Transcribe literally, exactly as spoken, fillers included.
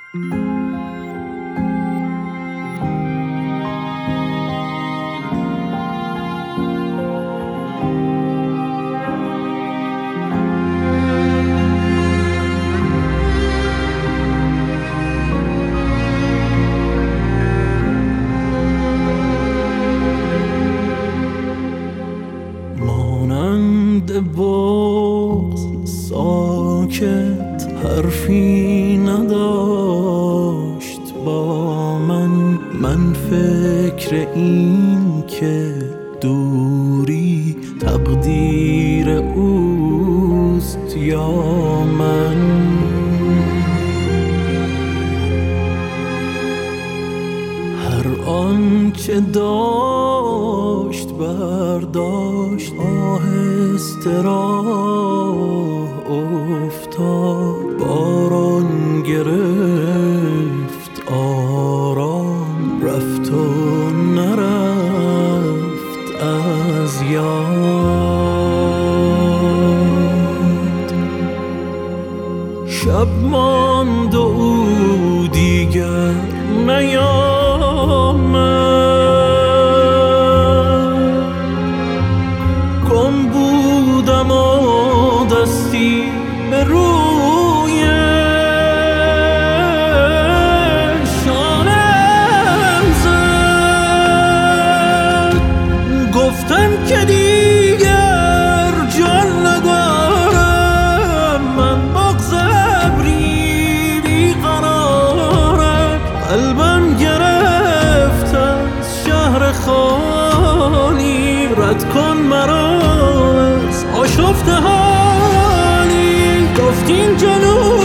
بغض ساکت حرفی نداشت با من. من فکر این که دوری تقدیر اوست یا من. هر آنچه داشت برداشت، آهسته راه افتاد. باران گرفت آرام، رفت و نرفت از یاد. شب ماند و او دیگر نیامد. گم بودم و دستی به روی شانم زد. گفتم که دیگر جان ندارم، من بغض ابری بیقرارم. قلبم گرفت از شهر خالی، رد کن مرا از آشفته حالی. گفتین جنون